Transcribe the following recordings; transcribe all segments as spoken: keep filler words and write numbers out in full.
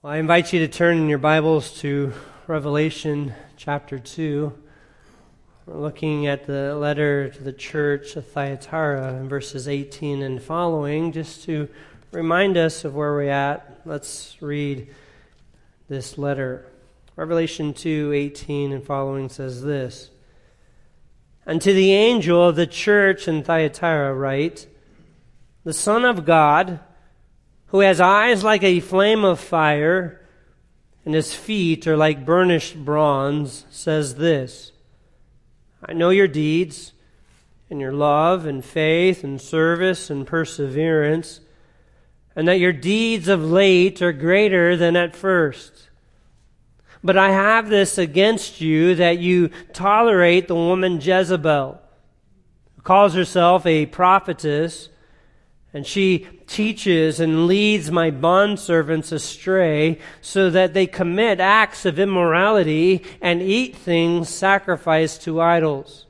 Well, I invite you to turn in your Bibles to Revelation chapter two. We're looking at the letter to the church of Thyatira in verses eighteen and following. Just to remind us of where we're at, let's read this letter. Revelation two, eighteen and following says this: "And to the angel of the church in Thyatira write, the Son of God, who has eyes like a flame of fire, and his feet are like burnished bronze, says this: I know your deeds, and your love, and faith, and service, and perseverance, and that your deeds of late are greater than at first. But I have this against you, that you tolerate the woman Jezebel, who calls herself a prophetess, and she teaches and leads my bondservants astray, so that they commit acts of immorality and eat things sacrificed to idols.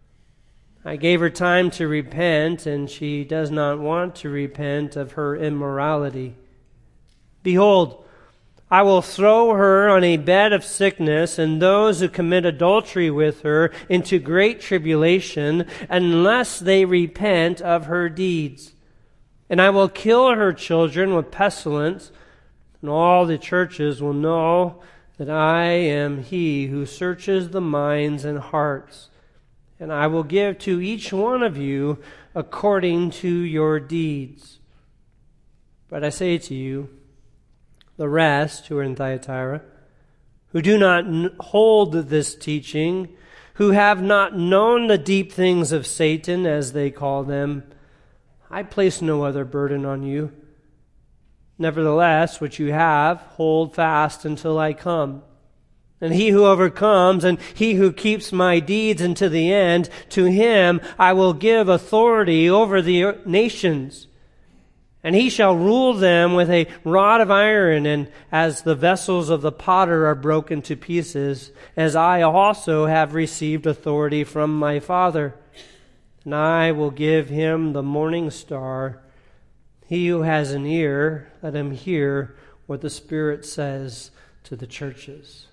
I gave her time to repent, and she does not want to repent of her immorality. Behold, I will throw her on a bed of sickness, and those who commit adultery with her into great tribulation, unless they repent of her deeds. And I will kill her children with pestilence, and all the churches will know that I am he who searches the minds and hearts. And I will give to each one of you according to your deeds. But I say to you, the rest who are in Thyatira, who do not hold this teaching, who have not known the deep things of Satan, as they call them, I place no other burden on you. Nevertheless, what you have, hold fast until I come. And he who overcomes, and he who keeps my deeds unto the end, to him I will give authority over the nations. And he shall rule them with a rod of iron, and as the vessels of the potter are broken to pieces, as I also have received authority from my Father. And I will give him the morning star. He who has an ear, let him hear what the Spirit says to the churches."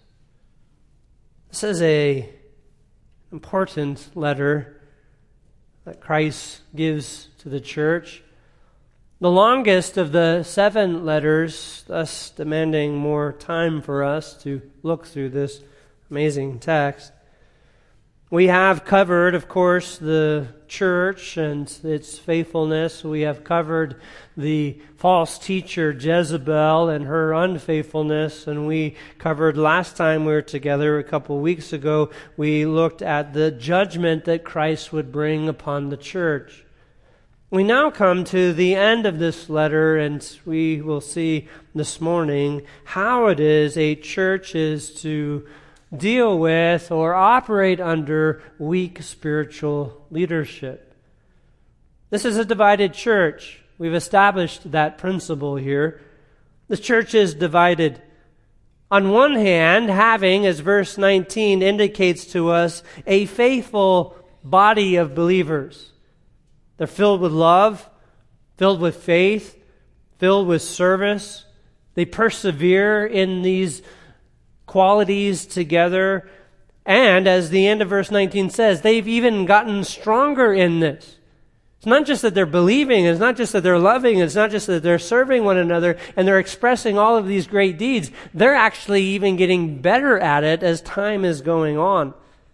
This is a important letter that Christ gives to the church. The longest of the seven letters, thus demanding more time for us to look through this amazing text. We have covered, of course, the church and its faithfulness. We have covered the false teacher Jezebel and her unfaithfulness. And we covered last time we were together, a couple of weeks ago, we looked at the judgment that Christ would bring upon the church. We now come to the end of this letter, and we will see this morning how it is a church is to deal with or operate under weak spiritual leadership. This is a divided church. We've established that principle here. The church is divided. On one hand, having, as verse nineteen indicates to us, a faithful body of believers. They're filled with love, filled with faith, filled with service. They persevere in these qualities together. And as the end of verse nineteen says, they've even gotten stronger in this. It's not just that they're believing, it's not just that they're loving, it's not just that they're serving one another and they're expressing all of these great deeds. They're actually even getting better at it as time is going on.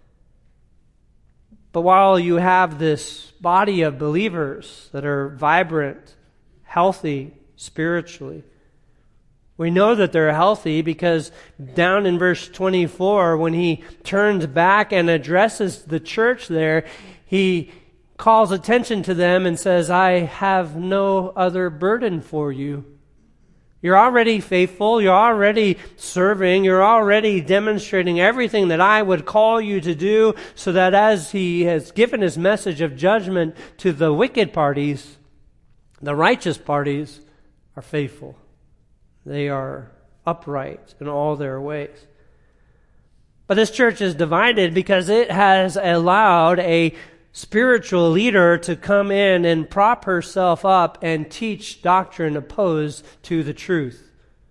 But while you have this body of believers that are vibrant, healthy spiritually, we know that they're healthy because down in verse twenty-four, when he turns back and addresses the church there, he calls attention to them and says, I have no other burden for you. You're already faithful, you're already serving, you're already demonstrating everything that I would call you to do, so that as he has given his message of judgment to the wicked parties, the righteous parties are faithful. They are upright in all their ways. But this church is divided because it has allowed a spiritual leader to come in and prop herself up and teach doctrine opposed to the truth.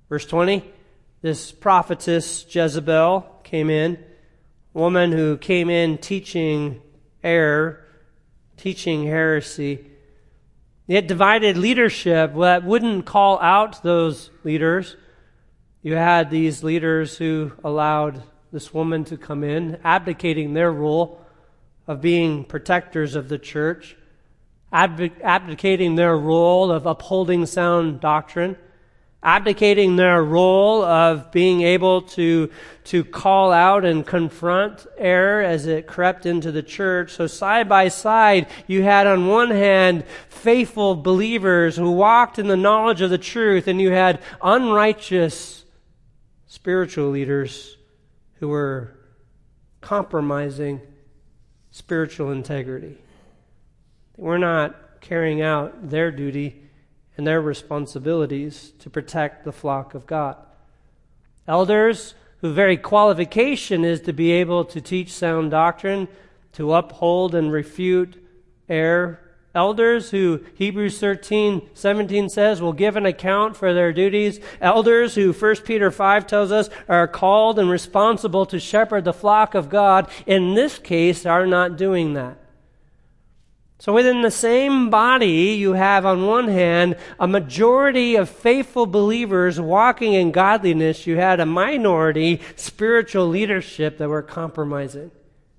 Verse twenty, this prophetess Jezebel came in, a woman who came in teaching error, teaching heresy. Yet divided leadership that wouldn't call out those leaders. You had these leaders who allowed this woman to come in, abdicating their role of being protectors of the church, abdicating their role of upholding sound doctrine, abdicating their role of being able to, to call out and confront error as it crept into the church. So side by side, you had on one hand faithful believers who walked in the knowledge of the truth, and you had unrighteous spiritual leaders who were compromising spiritual integrity. They were not carrying out their duty and their responsibilities to protect the flock of God. Elders, whose very qualification is to be able to teach sound doctrine, to uphold and refute error. Elders who Hebrews thirteen seventeen says will give an account for their duties. Elders who First Peter five tells us are called and responsible to shepherd the flock of God, in this case are not doing that. So within the same body, you have on one hand a majority of faithful believers walking in godliness. You had a minority spiritual leadership that were compromising.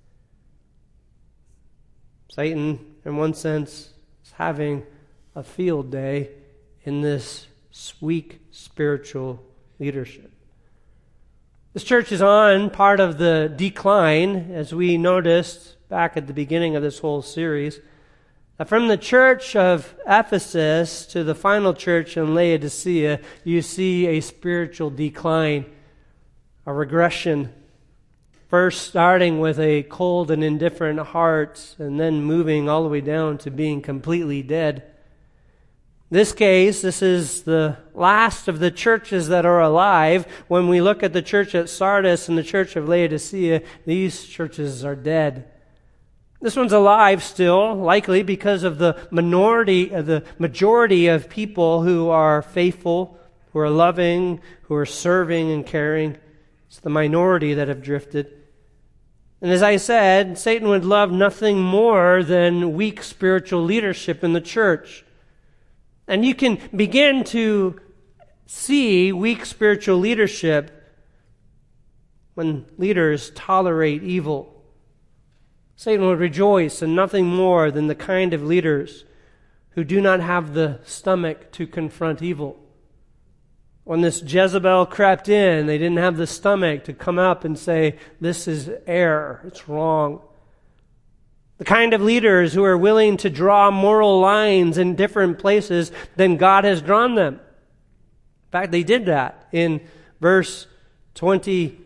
Satan, in one sense, is having a field day in this weak spiritual leadership. This church is on part of the decline, as we noticed back at the beginning of this whole series. From the church of Ephesus to the final church in Laodicea, you see a spiritual decline, a regression. First starting with a cold and indifferent heart, and then moving all the way down to being completely dead. In this case, this is the last of the churches that are alive. When we look at the church at Sardis and the church of Laodicea, these churches are dead. This one's alive still, likely because of the minority, of the majority of people who are faithful, who are loving, who are serving and caring. It's the minority that have drifted. And as I said, Satan would love nothing more than weak spiritual leadership in the church. And you can begin to see weak spiritual leadership when leaders tolerate evil. Satan would rejoice in nothing more than the kind of leaders who do not have the stomach to confront evil. When this Jezebel crept in, they didn't have the stomach to come up and say, this is error, it's wrong. The kind of leaders who are willing to draw moral lines in different places than God has drawn them. In fact, they did that in verse twenty.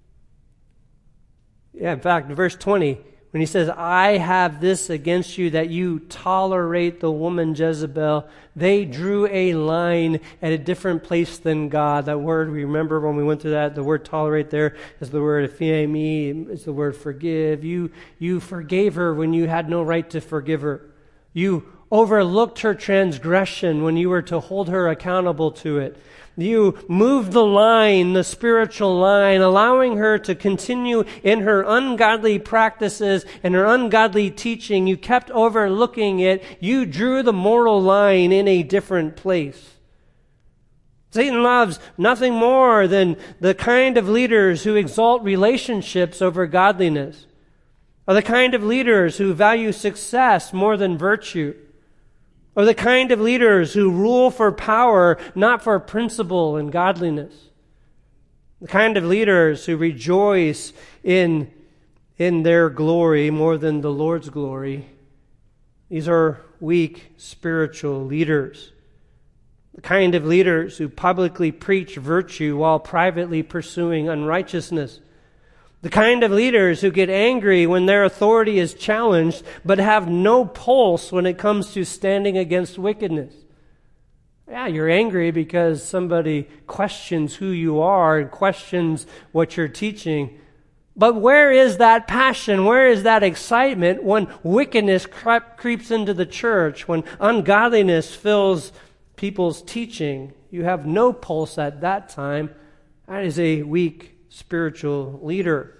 Yeah, in fact, verse twenty. When he says, I have this against you, that you tolerate the woman Jezebel, they drew a line at a different place than God. That word, we remember when we went through that, the word tolerate there is the word aphiemi, is the word forgive. You, you forgave her when you had no right to forgive her. You overlooked her transgression when you were to hold her accountable to it. You moved the line, the spiritual line, allowing her to continue in her ungodly practices and her ungodly teaching. You kept overlooking it. You drew the moral line in a different place. Satan loves nothing more than the kind of leaders who exalt relationships over godliness, or the kind of leaders who value success more than virtue, or the kind of leaders who rule for power, not for principle and godliness. The kind of leaders who rejoice in, in their glory more than the Lord's glory. These are weak spiritual leaders. The kind of leaders who publicly preach virtue while privately pursuing unrighteousness. The kind of leaders who get angry when their authority is challenged, but have no pulse when it comes to standing against wickedness. Yeah, you're angry because somebody questions who you are and questions what you're teaching. But where is that passion? Where is that excitement when wickedness creeps into the church, when ungodliness fills people's teaching? you have no pulse at that time, that is a weak spiritual leader.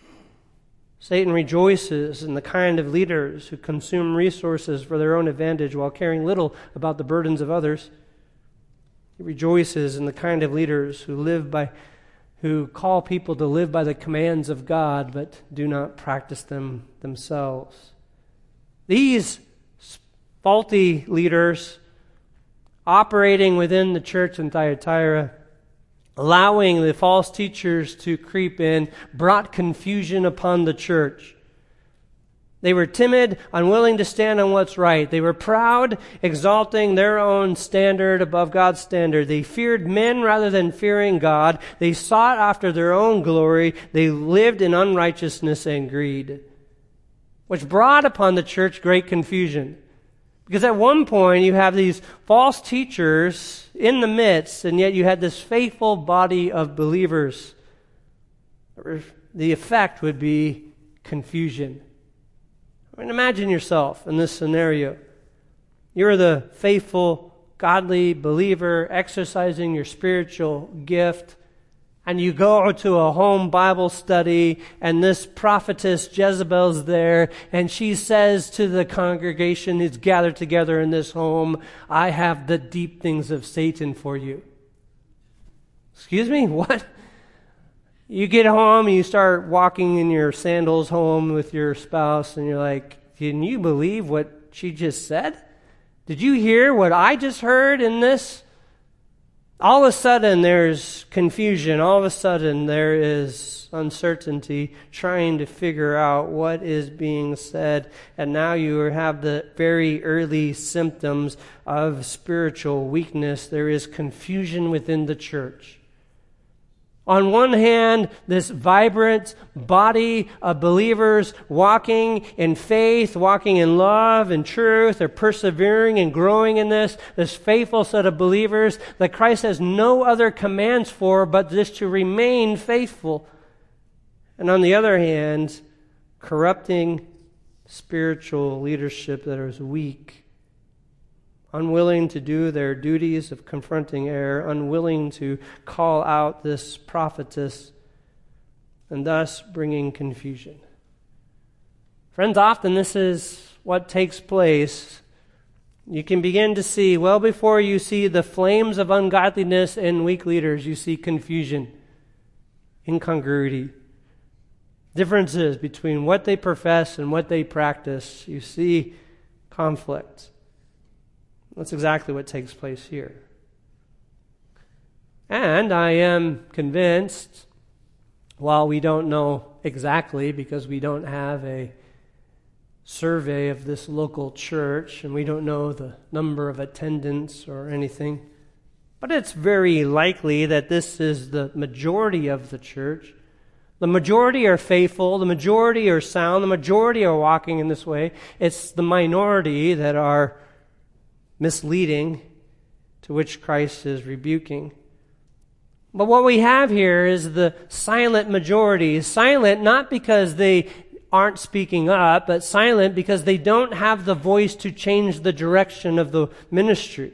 Satan rejoices in the kind of leaders who consume resources for their own advantage while caring little about the burdens of others. He rejoices in the kind of leaders who live by, who call people to live by the commands of God, but do not practice them themselves. These faulty leaders operating within the church in Thyatira, allowing the false teachers to creep in, brought confusion upon the church. They were timid, unwilling to stand on what's right. They were proud, exalting their own standard above God's standard. They feared men rather than fearing God. They sought after their own glory. They lived in unrighteousness and greed, which brought upon the church great confusion. Because at one point you have these false teachers in the midst, and yet you had this faithful body of believers. The effect would be confusion. I mean, imagine yourself in this scenario. You're the faithful, godly believer exercising your spiritual gift, and you go to a home Bible study, and this prophetess Jezebel's there, and she says to the congregation who's gathered together in this home, I have the deep things of Satan for you. Excuse me? What? You get home and you start walking in your sandals home with your spouse, and you're like, can you believe what she just said? Did you hear what I just heard in this? All of a sudden there's confusion. All of a sudden there is uncertainty, trying to figure out what is being said. And now you have the very early symptoms of spiritual weakness. There is confusion within the church. On one hand, this vibrant body of believers walking in faith, walking in love and truth, they're persevering and growing in this, this faithful set of believers that Christ has no other commands for but just to remain faithful. And on the other hand, corrupting spiritual leadership that is weak, unwilling to do their duties of confronting error, unwilling to call out this prophetess, and thus bringing confusion. Friends, often this is what takes place. You can begin to see, well before you see the flames of ungodliness in weak leaders, you see confusion, incongruity, differences between what they profess and what they practice. You see conflict. That's exactly what takes place here. And I am convinced, while we don't know exactly because we don't have a survey of this local church and we don't know the number of attendants or anything, but it's very likely that this is the majority of the church. The majority are faithful, the majority are sound, the majority are walking in this way. It's the minority that are misleading, to which Christ is rebuking. But what we have here is the silent majority. Silent not because they aren't speaking up, but silent because they don't have the voice to change the direction of the ministry.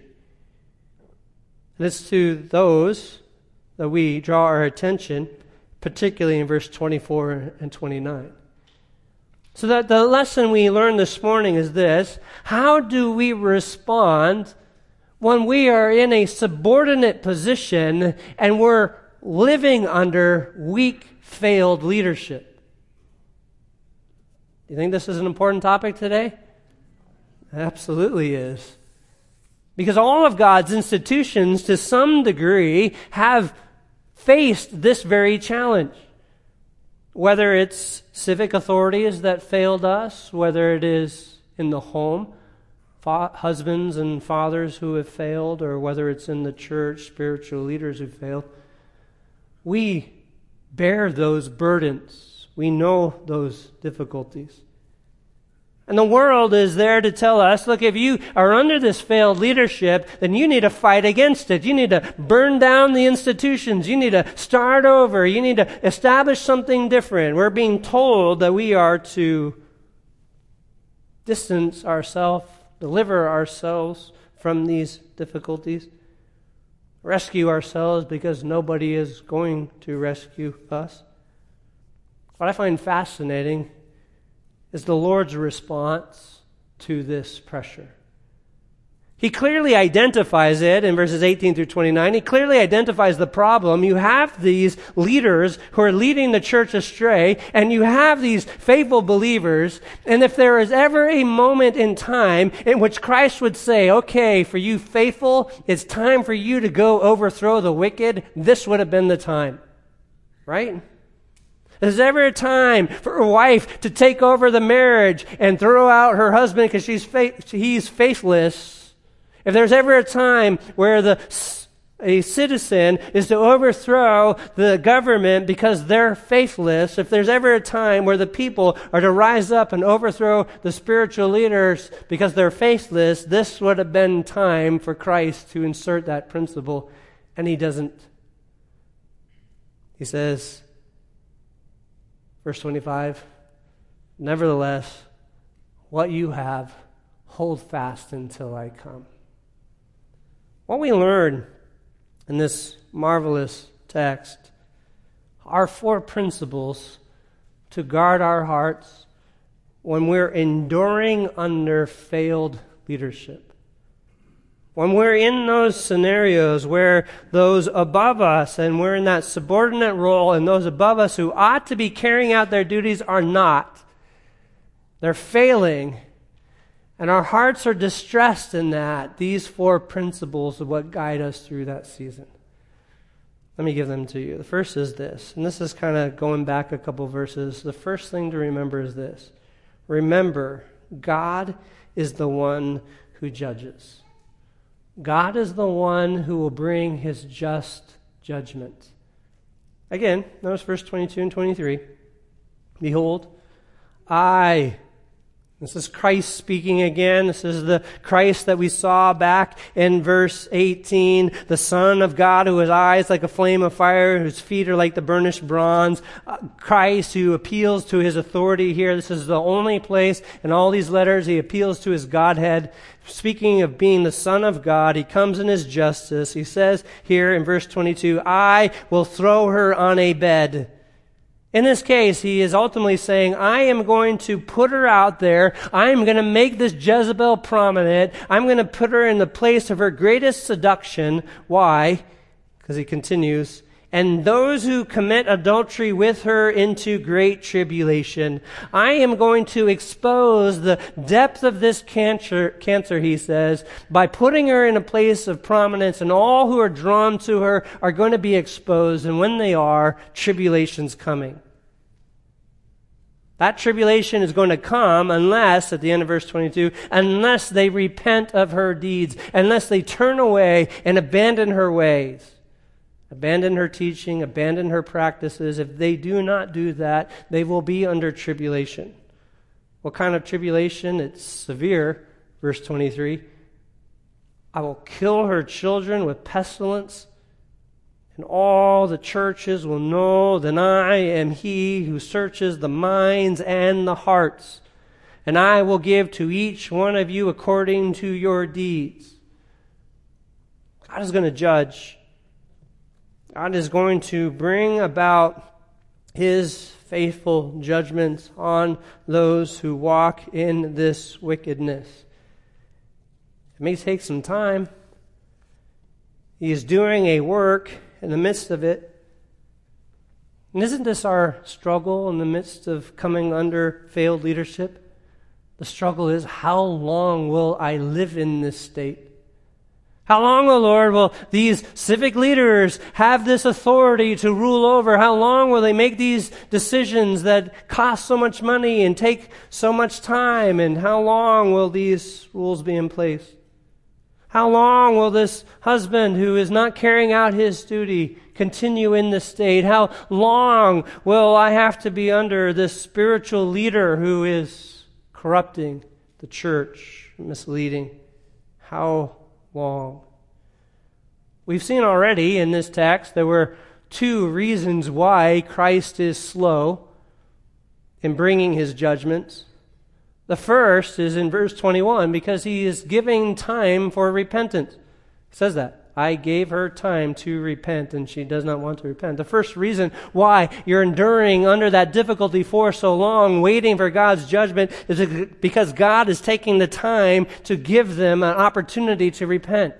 And it's to those that we draw our attention, particularly in verse twenty-four and twenty-nine. So that the lesson we learned this morning is this: how do we respond when we are in a subordinate position and we're living under weak, failed leadership? Do you think this is an important topic today? It absolutely is. Because all of God's institutions, to some degree, have faced this very challenge. Whether it's civic authorities that failed us, whether it is in the home, fa- husbands and fathers who have failed, or whether it's in the church, spiritual leaders who failed, we bear those burdens. We know those difficulties. And the world is there to tell us, look, if you are under this failed leadership, then you need to fight against it. You need to burn down the institutions. You need to start over. You need to establish something different. We're being told that we are to distance ourselves, deliver ourselves from these difficulties. rescue ourselves because nobody is going to rescue us. What I find fascinating is the Lord's response to this pressure. He clearly identifies it in verses eighteen through twenty-nine. He clearly identifies the problem. You have these leaders who are leading the church astray, and you have these faithful believers. And if there is ever a moment in time in which Christ would say, okay, for you faithful, it's time for you to go overthrow the wicked, this would have been the time. Right? Is there ever a time for a wife to take over the marriage and throw out her husband because she's fa- he's faithless? If there's ever a time where the a citizen is to overthrow the government because they're faithless, if there's ever a time where the people are to rise up and overthrow the spiritual leaders because they're faithless, this would have been time for Christ to insert that principle, and he doesn't. He says, verse twenty-five, nevertheless, what you have, hold fast until I come. What we learn in this marvelous text are four principles to guard our hearts when we're enduring under failed leadership. When we're in those scenarios where those above us and we're in that subordinate role and those above us who ought to be carrying out their duties are not, they're failing, and our hearts are distressed in that, these four principles are what guide us through that season. Let me give them to you. The first is this, and this is kind of going back a couple verses. The first thing to remember is this. Remember, God is the one who judges. God is the one who will bring his just judgment. Again, notice verse twenty-two and twenty-three. Behold, I... This is Christ speaking again. This is the Christ that we saw back in verse eighteen. The Son of God who has eyes like a flame of fire, whose feet are like the burnished bronze. Uh, Christ who appeals to his authority here. This is the only place in all these letters he appeals to his Godhead. Speaking of being the Son of God, he comes in his justice. He says here in verse twenty-two, I will throw her on a bed. In this case, he is ultimately saying, I am going to put her out there. I am going to make this Jezebel prominent. I'm going to put her in the place of her greatest seduction. Why? Because he continues, and those who commit adultery with her into great tribulation. I am going to expose the depth of this cancer, cancer, he says, by putting her in a place of prominence, and all who are drawn to her are going to be exposed, and when they are, tribulation's coming. That tribulation is going to come unless, at the end of verse twenty-two, unless they repent of her deeds, unless they turn away and abandon her ways, abandon her teaching, abandon her practices. If they do not do that, they will be under tribulation. What kind of tribulation? It's severe. Verse twenty-three, I will kill her children with pestilence, and all the churches will know that I am he who searches the minds and the hearts. And I will give to each one of you according to your deeds. God is going to judge. God is going to bring about his faithful judgments on those who walk in this wickedness. It may take some time. He is doing a work in the midst of it. And isn't this our struggle in the midst of coming under failed leadership? The struggle is, how long will I live in this state? How long, O Lord, will these civic leaders have this authority to rule over? How long will they make these decisions that cost so much money and take so much time? And how long will these rules be in place? How long will this husband who is not carrying out his duty continue in this state? How long will I have to be under this spiritual leader who is corrupting the church, misleading? How long? We've seen already in this text there were two reasons why Christ is slow in bringing his judgments. The first is in verse twenty-one, because he is giving time for repentance. It says that. I gave her time to repent, and she does not want to repent. The first reason why you're enduring under that difficulty for so long, waiting for God's judgment, is because God is taking the time to give them an opportunity to repent.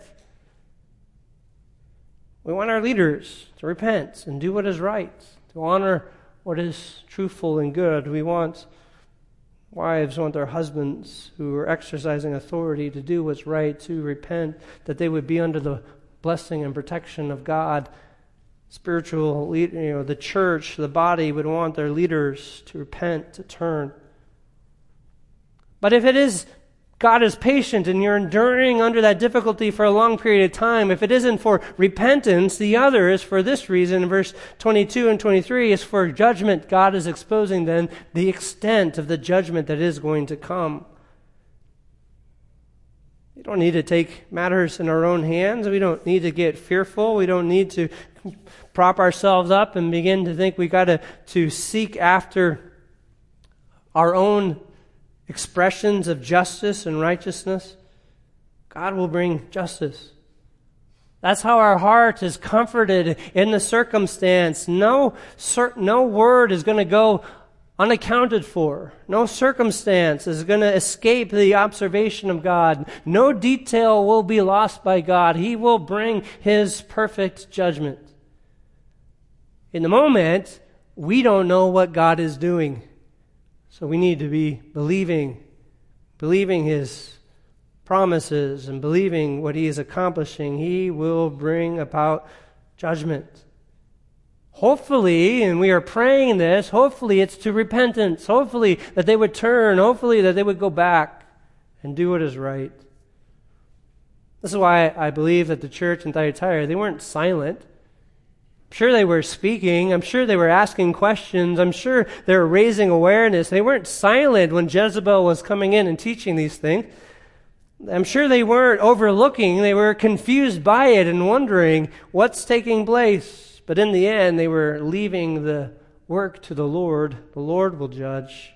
We want our leaders to repent and do what is right, to honor what is truthful and good. We want wives, want their husbands who are exercising authority to do what's right, to repent, that they would be under the blessing and protection of God. Spiritual, lead, you know, the church, the body would want their leaders to repent, to turn. But if it is God is patient and you're enduring under that difficulty for a long period of time, if it isn't for repentance, the other is for this reason. In verse twenty-two and twenty-three is for judgment. God is exposing then the extent of the judgment that is going to come. We don't need to take matters in our own hands. We don't need to get fearful. We don't need to prop ourselves up and begin to think we got to to seek after our own expressions of justice and righteousness. God will bring justice. That's how our heart is comforted in the circumstance. No, no word is going to go unaccounted for. No circumstance is going to escape the observation of God. No detail will be lost by God. He will bring His perfect judgment. In the moment, we don't know what God is doing. So we need to be believing, believing His promises and believing what He is accomplishing. He will bring about judgment. Hopefully, and we are praying this, hopefully it's to repentance. Hopefully that they would turn. Hopefully that they would go back and do what is right. This is why I believe that the church in Thyatira, they weren't silent. I'm sure they were speaking. I'm sure they were asking questions. I'm sure they were raising awareness. They weren't silent when Jezebel was coming in and teaching these things. I'm sure they weren't overlooking. They were confused by it and wondering what's taking place. But in the end, they were leaving the work to the Lord. The Lord will judge.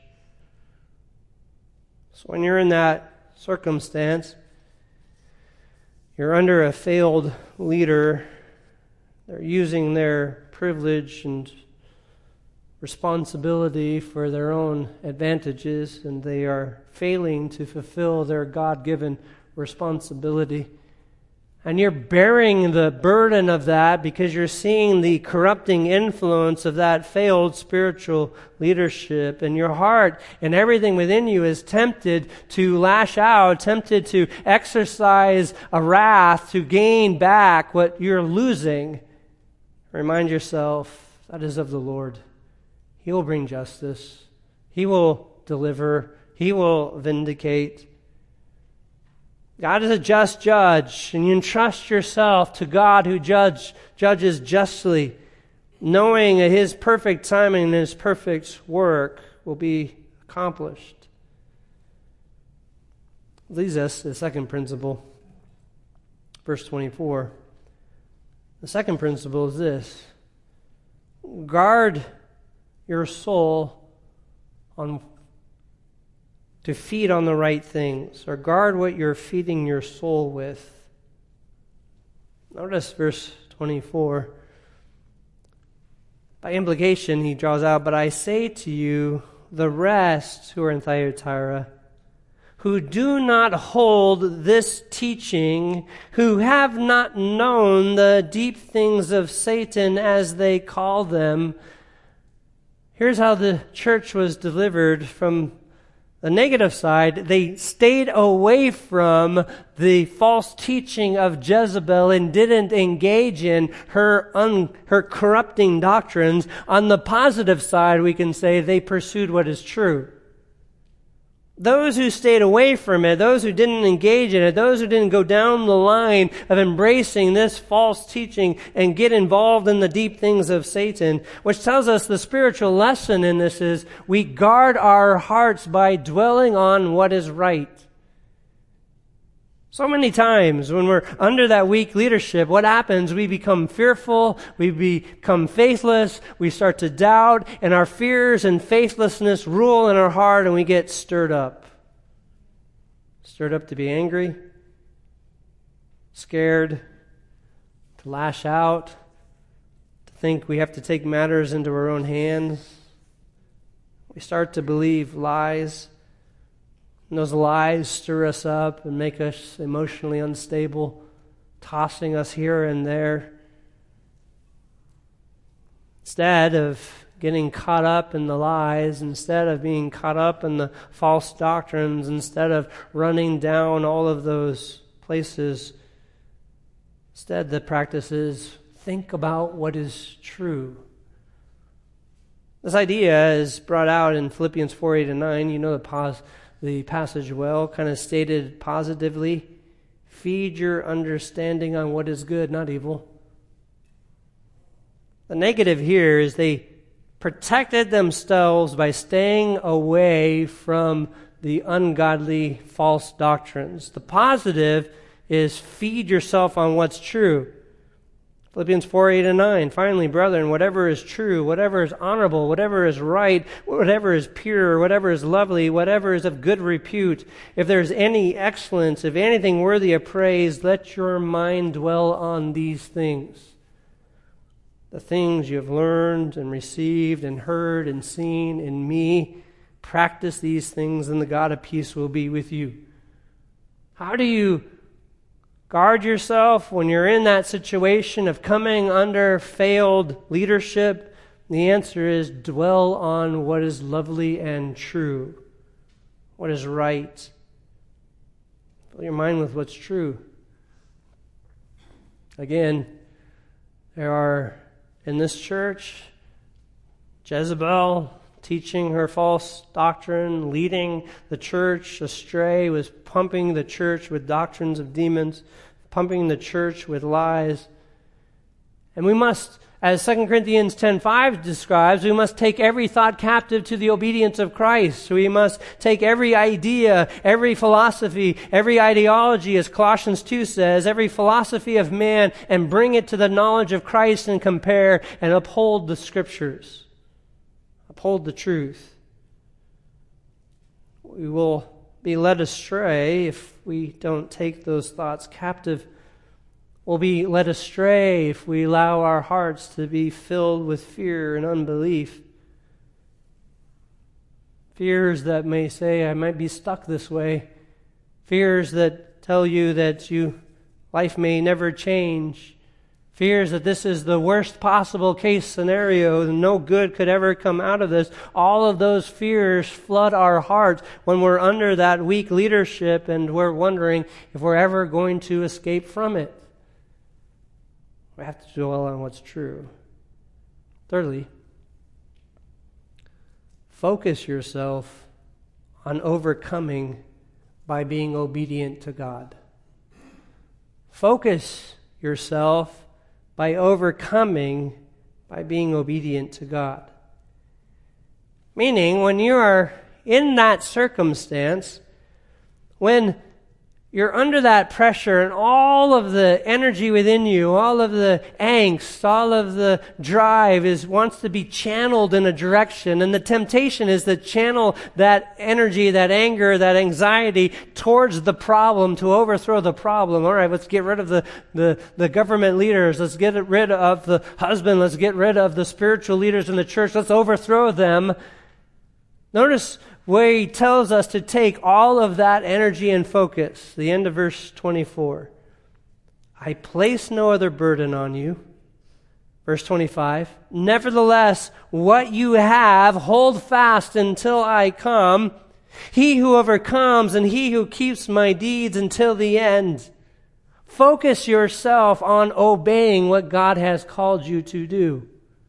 So when you're in that circumstance, you're under a failed leader. They're using their privilege and responsibility for their own advantages, and they are failing to fulfill their God-given responsibility. And you're bearing the burden of that because you're seeing the corrupting influence of that failed spiritual leadership. And your heart and everything within you is tempted to lash out, tempted to exercise a wrath to gain back what you're losing. Remind yourself, that is of the Lord. He will bring justice. He will deliver. He will vindicate. God is a just judge, and you entrust yourself to God who judge, judges justly, knowing that His perfect timing and His perfect work will be accomplished. Leads us to the second principle, verse twenty-four. The second principle is this: guard your soul on to feed on the right things, or guard what you're feeding your soul with. Notice verse twenty-four. By implication, he draws out, but I say to you, the rest who are in Thyatira, who do not hold this teaching, who have not known the deep things of Satan as they call them. Here's how the church was delivered from the negative side. They stayed away from the false teaching of Jezebel and didn't engage in her un, her corrupting doctrines. On the positive side, we can say they pursued what is true. Those who stayed away from it, those who didn't engage in it, those who didn't go down the line of embracing this false teaching and get involved in the deep things of Satan, which tells us the spiritual lesson in this is we guard our hearts by dwelling on what is right. So many times when we're under that weak leadership, what happens? We become fearful, we become faithless, we start to doubt, and our fears and faithlessness rule in our heart, and we get stirred up. Stirred up to be angry, scared, to lash out, to think we have to take matters into our own hands. We start to believe lies. And those lies stir us up and make us emotionally unstable, tossing us here and there. Instead of getting caught up in the lies, instead of being caught up in the false doctrines, instead of running down all of those places, instead the practice is think about what is true. This idea is brought out in Philippians four, eight, and nine. You know the, pos- the passage well, kind of stated positively. Feed your understanding on what is good, not evil. The negative here is they protected themselves by staying away from the ungodly false doctrines. The positive is feed yourself on what's true. Philippians four, eight, and nine. Finally, brethren, whatever is true, whatever is honorable, whatever is right, whatever is pure, whatever is lovely, whatever is of good repute, if there is any excellence, if anything worthy of praise, let your mind dwell on these things. The things you have learned and received and heard and seen in me, practice these things, and the God of peace will be with you. How do you guard yourself when you're in that situation of coming under failed leadership? The answer is dwell on what is lovely and true, what is right. Fill your mind with what's true. Again, there are in this church Jezebel teaching her false doctrine, leading the church astray, was pumping the church with doctrines of demons, pumping the church with lies. And we must, as Second Corinthians ten five describes, we must take every thought captive to the obedience of Christ. We must take every idea, every philosophy, every ideology, as Colossians two says, every philosophy of man, and bring it to the knowledge of Christ and compare and uphold the Scriptures. Uphold the truth. We will be led astray if we don't take those thoughts captive. We'll be led astray if we allow our hearts to be filled with fear and unbelief. Fears that may say, I might be stuck this way. Fears that tell you that you life may never change. Fears that this is the worst possible case scenario and no good could ever come out of this. All of those fears flood our hearts when we're under that weak leadership and we're wondering if we're ever going to escape from it. We have to dwell on what's true. Thirdly, focus yourself on overcoming by being obedient to God. Focus yourself by overcoming by being obedient to God. Meaning, when you are in that circumstance, when you're under that pressure and all of the energy within you, all of the angst, all of the drive is wants to be channeled in a direction. And the temptation is to channel that energy, that anger, that anxiety towards the problem, to overthrow the problem. All right, let's get rid of the, the, the government leaders. Let's get rid of the husband. Let's get rid of the spiritual leaders in the church. Let's overthrow them. Notice where he tells us to take all of that energy and focus. The end of verse twenty-four. I place no other burden on you. Verse twenty-five. Nevertheless, what you have, hold fast until I come. He who overcomes and he who keeps my deeds until the end. Focus yourself on obeying what God has called you to do.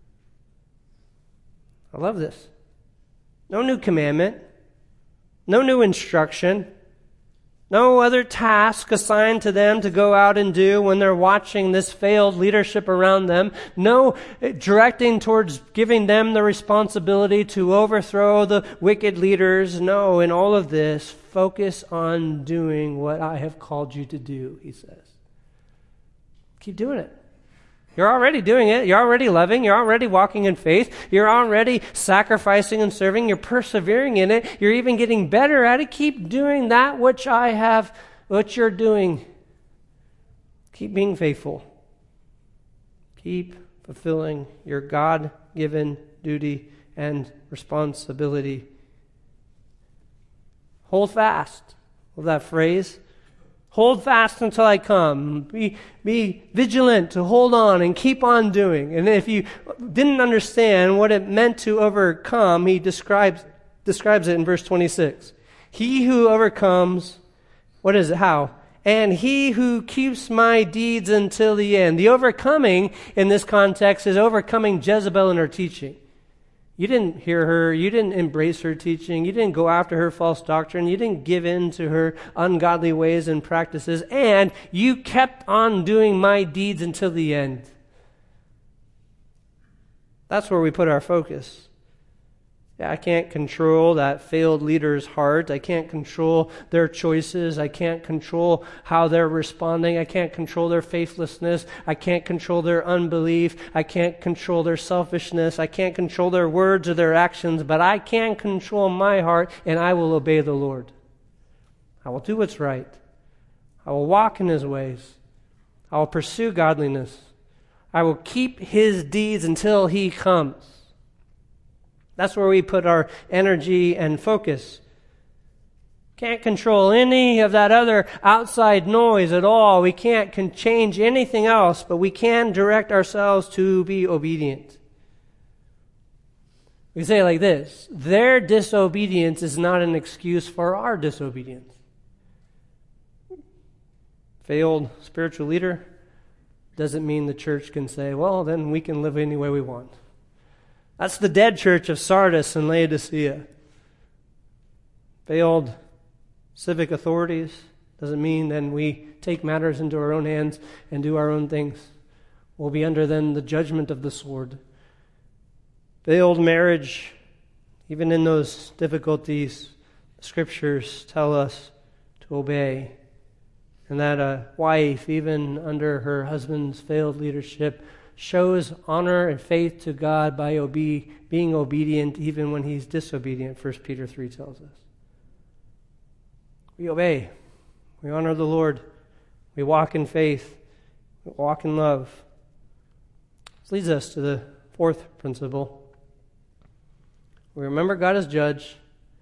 I love this. No new commandment. No new instruction. No other task assigned to them to go out and do when they're watching this failed leadership around them. No directing towards giving them the responsibility to overthrow the wicked leaders. No, in all of this, focus on doing what I have called you to do, he says. Keep doing it. You're already doing it. You're already loving. You're already walking in faith. You're already sacrificing and serving. You're persevering in it. You're even getting better at it. Keep doing that which I have, what you're doing. Keep being faithful. Keep fulfilling your God-given duty and responsibility. Hold fast. Love that phrase. Hold fast until I come. Be, be vigilant to hold on and keep on doing. And if you didn't understand what it meant to overcome, he describes describes it in verse twenty-six. He who overcomes, what is it? How? And he who keeps my deeds until the end. The overcoming in this context is overcoming Jezebel and her teaching. You didn't hear her. You didn't embrace her teaching. You didn't go after her false doctrine. You didn't give in to her ungodly ways and practices. And you kept on doing my deeds until the end. That's where we put our focus. I can't control that failed leader's heart. I can't control their choices. I can't control how they're responding. I can't control their faithlessness. I can't control their unbelief. I can't control their selfishness. I can't control their words or their actions, but I can control my heart, and I will obey the Lord. I will do what's right. I will walk in His ways. I will pursue godliness. I will keep His deeds until He comes. That's where we put our energy and focus. Can't control any of that other outside noise at all. We can't can change anything else, but we can direct ourselves to be obedient. We say it like this: their disobedience is not an excuse for our disobedience. Failed spiritual leader doesn't mean the church can say, well, then we can live any way we want. That's the dead church of Sardis and Laodicea. Failed civic authorities doesn't mean then we take matters into our own hands and do our own things. We'll be under then the judgment of the sword. Failed marriage, even in those difficulties, the scriptures tell us to obey. And that a wife, even under her husband's failed leadership, shows honor and faith to God by obe- being obedient even when he's disobedient, First Peter three tells us. We obey. We honor the Lord. We walk in faith. We walk in love. This leads us to the fourth principle. We remember God as judge.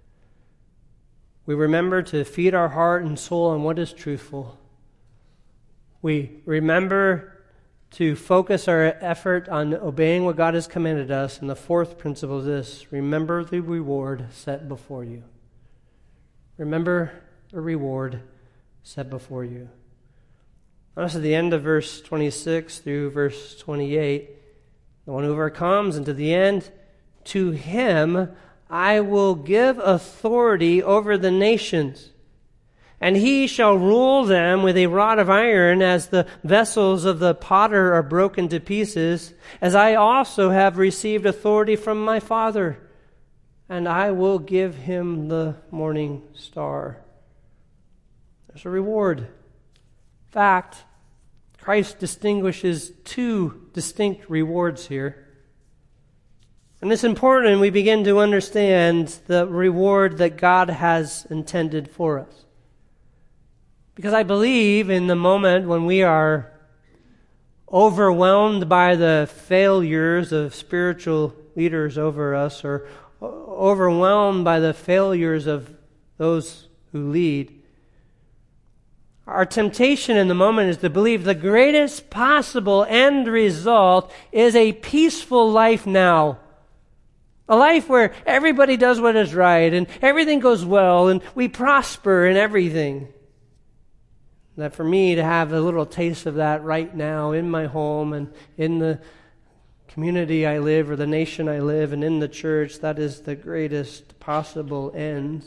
We remember to feed our heart and soul on what is truthful. We remember to focus our effort on obeying what God has commanded us. And the fourth principle is this: remember the reward set before you. Remember the reward set before you. Notice at the end of verse twenty-six through verse twenty-eight, the one who overcomes, and to the end, to him I will give authority over the nations, and he shall rule them with a rod of iron, as the vessels of the potter are broken to pieces, as I also have received authority from my Father, and I will give him the morning star. There's a reward. In fact, Christ distinguishes two distinct rewards here. And it's important we begin to understand the reward that God has intended for us. Because I believe in the moment when we are overwhelmed by the failures of spiritual leaders over us, or overwhelmed by the failures of those who lead, our temptation in the moment is to believe the greatest possible end result is a peaceful life now. A life where everybody does what is right and everything goes well and we prosper in everything. That for me to have a little taste of that right now in my home and in the community I live or the nation I live and in the church, that is the greatest possible end.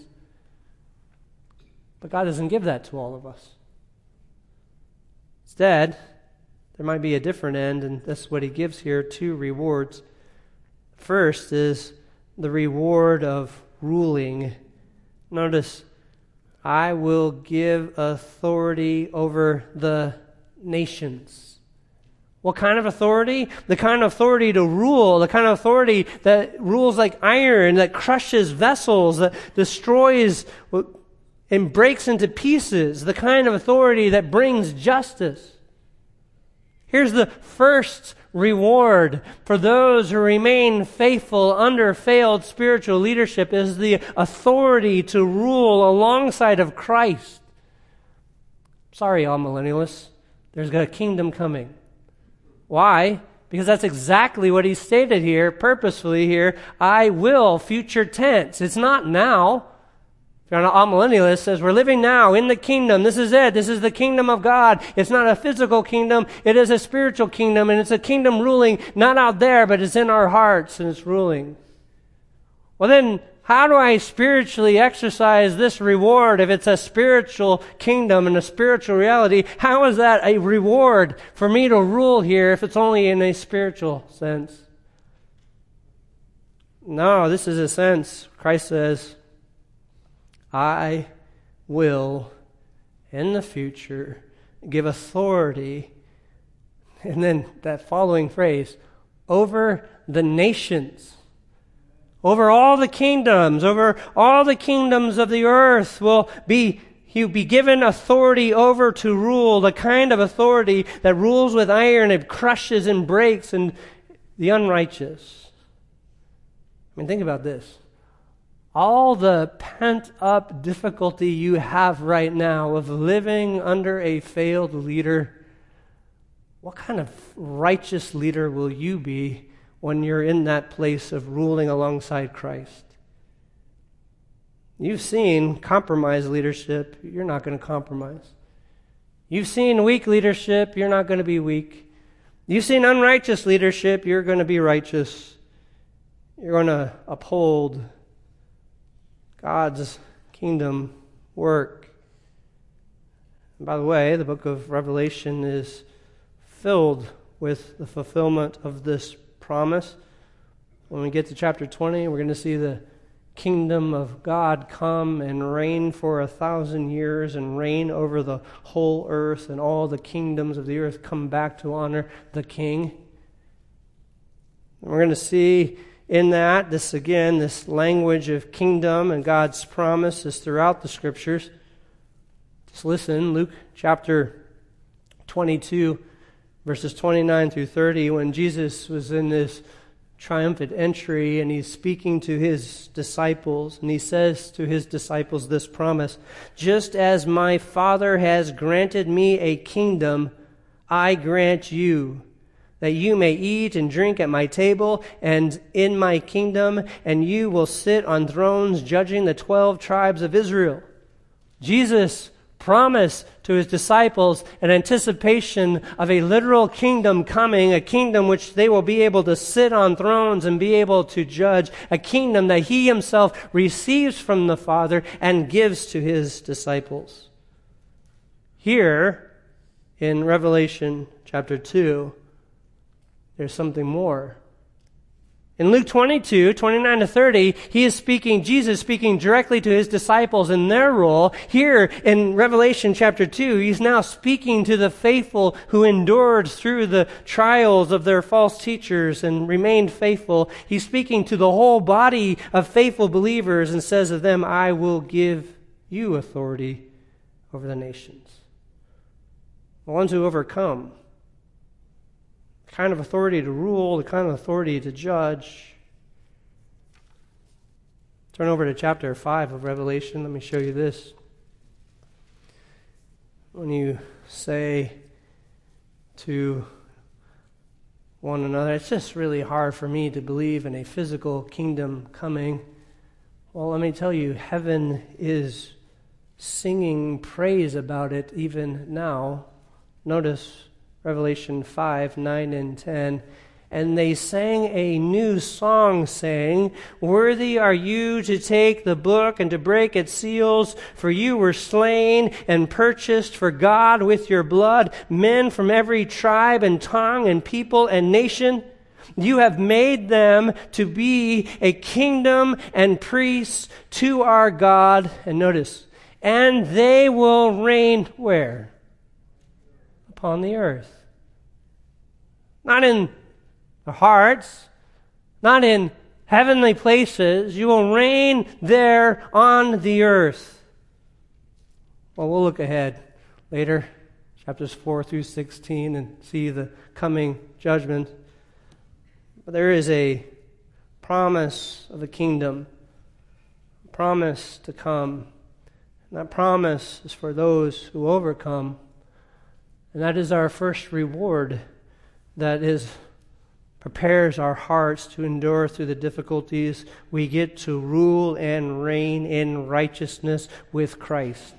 But God doesn't give that to all of us. Instead, there might be a different end, and that's what he gives here, two rewards. First is the reward of ruling. Notice, I will give authority over the nations. What kind of authority? The kind of authority to rule, the kind of authority that rules like iron, that crushes vessels, that destroys and breaks into pieces, the kind of authority that brings justice. Here's the first reward for those who remain faithful under failed spiritual leadership is the authority to rule alongside of Christ. Sorry, all millennialists. There's a kingdom coming. Why? Because that's exactly what he stated here, purposefully here. I will, future tense. It's not now. If you're an amillennialist, says we're living now in the kingdom. This is it. This is the kingdom of God. It's not a physical kingdom. It is a spiritual kingdom, and it's a kingdom ruling not out there, but it's in our hearts, and it's ruling. Well, then, how do I spiritually exercise this reward if it's a spiritual kingdom and a spiritual reality? How is that a reward for me to rule here if it's only in a spiritual sense? No, this is a sense. Christ says, I will, in the future, give authority, and then that following phrase, over the nations. Over all the kingdoms, over all the kingdoms of the earth will be, he'll be given authority over to rule, the kind of authority that rules with iron and crushes and breaks and the unrighteous. I mean, think about this. All the pent-up difficulty you have right now of living under a failed leader, what kind of righteous leader will you be when you're in that place of ruling alongside Christ? You've seen compromised leadership. You're not going to compromise. You've seen weak leadership. You're not going to be weak. You've seen unrighteous leadership. You're going to be righteous. You're going to uphold God's kingdom work. And by the way, the book of Revelation is filled with the fulfillment of this promise. When we get to chapter twenty, we're going to see the kingdom of God come and reign for a thousand years and reign over the whole earth, and all the kingdoms of the earth come back to honor the king. And we're going to see in that, this again, this language of kingdom and God's promise is throughout the Scriptures. Just listen, Luke chapter twenty-two, verses twenty-nine through thirty, when Jesus was in this triumphant entry and he's speaking to his disciples, and he says to his disciples this promise, just as my Father has granted me a kingdom, I grant you, that you may eat and drink at my table and in my kingdom, and you will sit on thrones judging the twelve tribes of Israel. Jesus promised to his disciples an anticipation of a literal kingdom coming, a kingdom which they will be able to sit on thrones and be able to judge, a kingdom that he himself receives from the Father and gives to his disciples. Here, in Revelation chapter two, there's something more. In Luke twenty-two, twenty-nine to thirty, he is speaking, Jesus speaking directly to his disciples in their role. Here in Revelation chapter two, he's now speaking to the faithful who endured through the trials of their false teachers and remained faithful. He's speaking to the whole body of faithful believers and says of them, I will give you authority over the nations. The ones who overcome. The kind of authority to rule, the kind of authority to judge. Turn over to chapter five of Revelation. Let me show you this. When you say to one another, it's just really hard for me to believe in a physical kingdom coming. Well, let me tell you, heaven is singing praise about it even now. Notice Revelation five, nine, and ten. And they sang a new song, saying, worthy are you to take the book and to break its seals, for you were slain and purchased for God with your blood men from every tribe and tongue and people and nation. You have made them to be a kingdom and priests to our God. And notice, and they will reign where? Upon the earth. Not in the hearts, not in heavenly places. You will reign there on the earth. Well, we'll look ahead later. chapters four through sixteen, and see the coming judgment. But there is a promise of a kingdom, a promise to come. And that promise is for those who overcome. And that is our first reward, that is prepares our hearts to endure through the difficulties. We get to rule and reign in righteousness with Christ.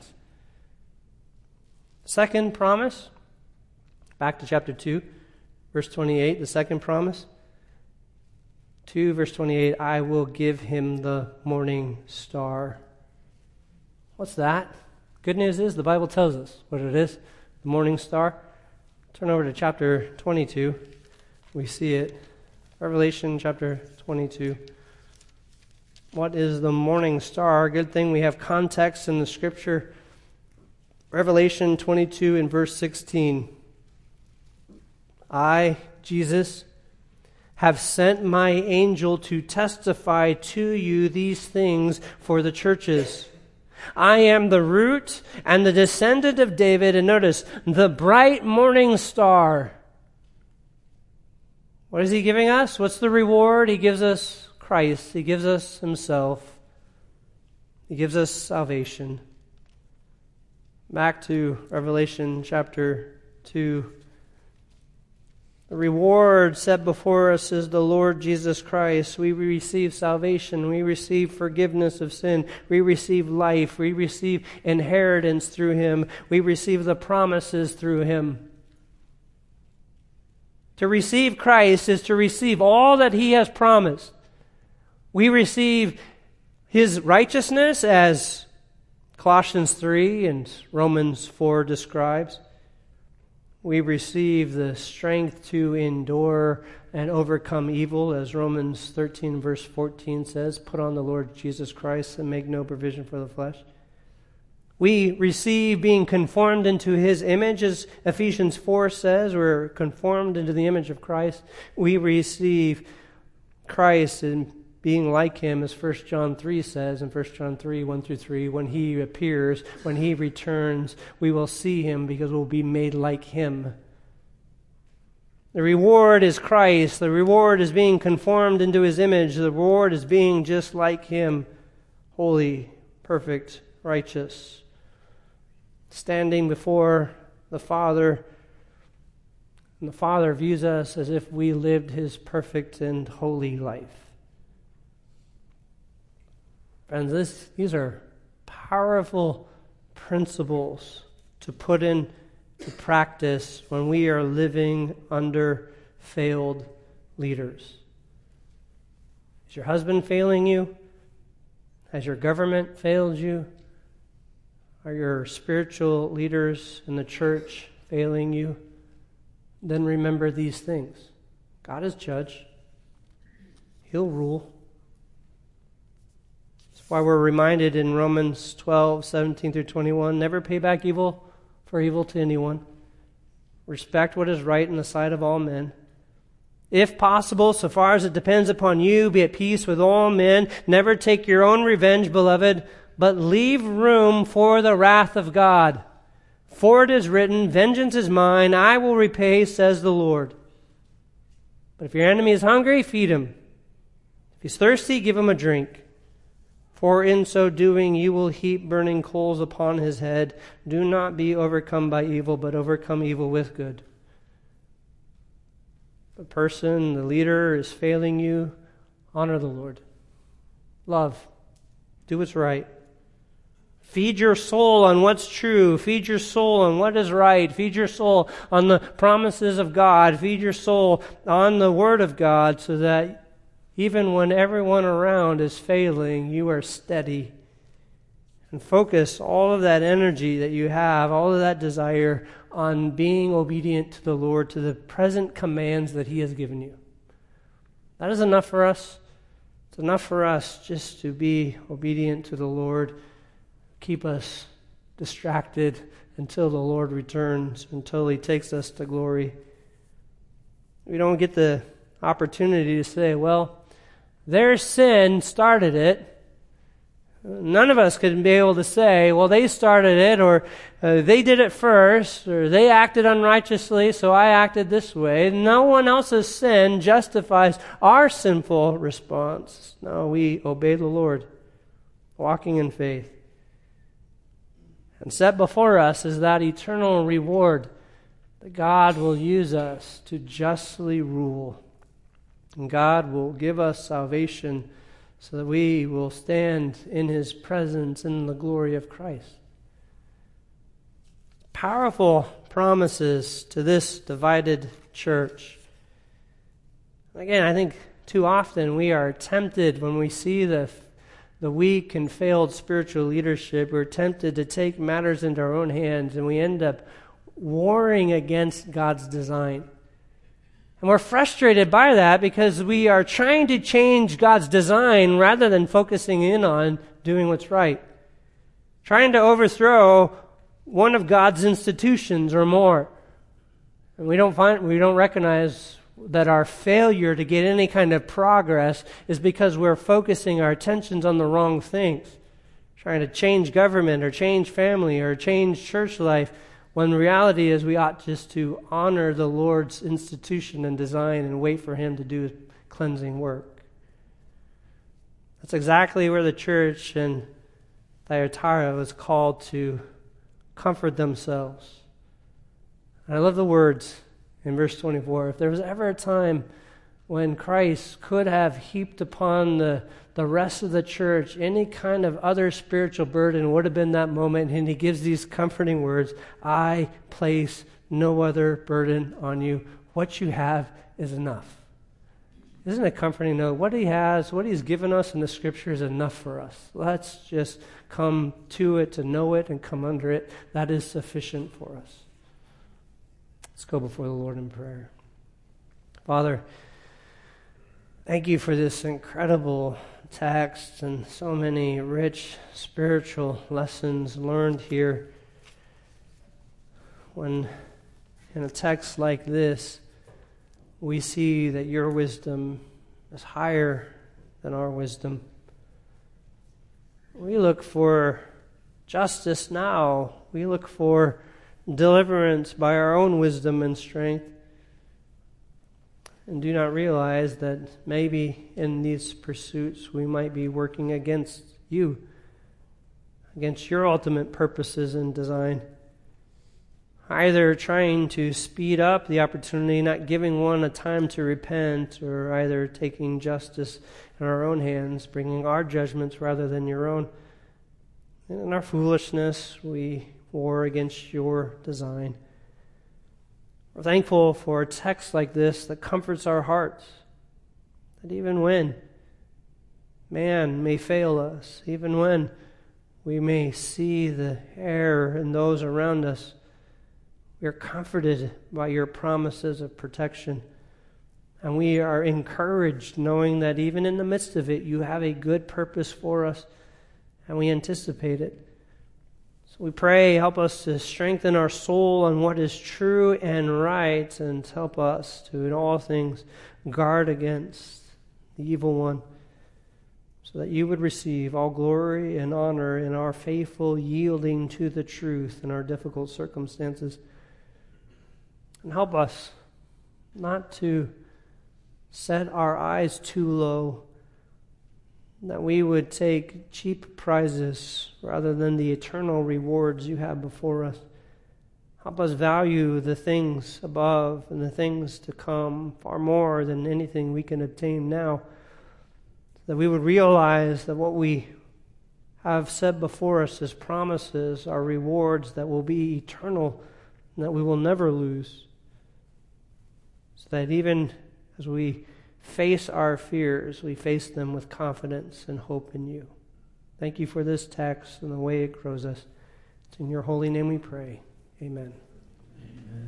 Second promise, back to chapter two, verse twenty-eight, the second promise. two, verse twenty-eight, I will give him the morning star. What's that? Good news is the Bible tells us what it is, the morning star. Turn over to chapter twenty-two. We see it. Revelation chapter twenty-two. What is the morning star? Good thing we have context in the Scripture. Revelation twenty-two and verse sixteen. I, Jesus, have sent my angel to testify to you these things for the churches. I am the root and the descendant of David, and notice, the bright morning star. What is he giving us? What's the reward? He gives us Christ. He gives us himself. He gives us salvation. Back to Revelation chapter two. The reward set before us is the Lord Jesus Christ. We receive salvation. We receive forgiveness of sin. We receive life. We receive inheritance through him. We receive the promises through him. To receive Christ is to receive all that he has promised. We receive his righteousness, as Colossians three and Romans four describes. We receive the strength to endure and overcome evil, as Romans thirteen verse fourteen says, put on the Lord Jesus Christ and make no provision for the flesh. We receive being conformed into his image, as Ephesians four says, we're conformed into the image of Christ. We receive Christ and being like him, as First John three says, in First John three, one through three, when he appears, when he returns, we will see him because we'll be made like him. The reward is Christ. The reward is being conformed into his image. The reward is being just like him, holy, perfect, righteous, standing before the Father. And the Father views us as if we lived his perfect and holy life. Friends, this, these are powerful principles to put into practice when we are living under failed leaders. Is your husband failing you? Has your government failed you? Are your spiritual leaders in the church failing you? Then remember these things. God is judge. He'll rule. That's why we're reminded in Romans twelve, seventeen through twenty-one, never pay back evil for evil to anyone. Respect what is right in the sight of all men. If possible, so far as it depends upon you, be at peace with all men. Never take your own revenge, beloved, but leave room for the wrath of God. For it is written, vengeance is mine, I will repay, says the Lord. But if your enemy is hungry, feed him. If he's thirsty, give him a drink. For in so doing, you will heap burning coals upon his head. Do not be overcome by evil, but overcome evil with good. The person, the leader, is failing you. Honor the Lord. Love. Do what's right. Feed your soul on what's true. Feed your soul on what is right. Feed your soul on the promises of God. Feed your soul on the Word of God, so that even when everyone around is failing, you are steady. And focus all of that energy that you have, all of that desire, on being obedient to the Lord, to the present commands that he has given you. That is enough for us. It's enough for us just to be obedient to the Lord. Keep us distracted until the Lord returns, until he takes us to glory. We don't get the opportunity to say, well, their sin started it. None of us could be able to say, well, they started it, or uh, they did it first, or they acted unrighteously, so I acted this way. No one else's sin justifies our sinful response. No, we obey the Lord, walking in faith. And set before us is that eternal reward that God will use us to justly rule. And God will give us salvation so that we will stand in His presence in the glory of Christ. Powerful promises to this divided church. Again, I think too often we are tempted when we see the, the weak and failed spiritual leadership, we're tempted to take matters into our own hands, and we end up warring against God's design. And we're frustrated by that because we are trying to change God's design rather than focusing in on doing what's right. Trying to overthrow one of God's institutions or more. And we don't find, we don't recognize that our failure to get any kind of progress is because we're focusing our attentions on the wrong things. Trying to change government or change family or change church life, when the reality is we ought just to honor the Lord's institution and design and wait for Him to do His cleansing work. That's exactly where the church in Thyatira was called to comfort themselves. And I love the words in verse twenty-four. If there was ever a time when Christ could have heaped upon the, the rest of the church any kind of other spiritual burden, would have been that moment. And He gives these comforting words, I place no other burden on you. What you have is enough. Isn't it comforting to know what He has, what He's given us in the Scripture is enough for us. Let's just come to it, to know it, and come under it. That is sufficient for us. Let's go before the Lord in prayer. Father, thank You for this incredible text and so many rich spiritual lessons learned here. When in a text like this, we see that Your wisdom is higher than our wisdom. We look for justice now. We look for deliverance by our own wisdom and strength, and do not realize that maybe in these pursuits we might be working against You, against Your ultimate purposes and design. Either trying to speed up the opportunity, not giving one a time to repent, or either taking justice in our own hands, bringing our judgments rather than Your own. And in our foolishness, we war against Your design. We're thankful for a text like this that comforts our hearts, that even when man may fail us, even when we may see the error in those around us, we are comforted by Your promises of protection. And we are encouraged knowing that even in the midst of it, You have a good purpose for us, and we anticipate it. So we pray, help us to strengthen our soul on what is true and right, and help us to, in all things, guard against the evil one, so that You would receive all glory and honor in our faithful yielding to the truth in our difficult circumstances. And help us not to set our eyes too low, that we would take cheap prizes rather than the eternal rewards You have before us. Help us value the things above and the things to come far more than anything we can obtain now, so that we would realize that what we have set before us as promises are rewards that will be eternal and that we will never lose. So that even as we face our fears, we face them with confidence and hope in You. Thank You for this text and the way it grows us. It's in Your holy name we pray. Amen.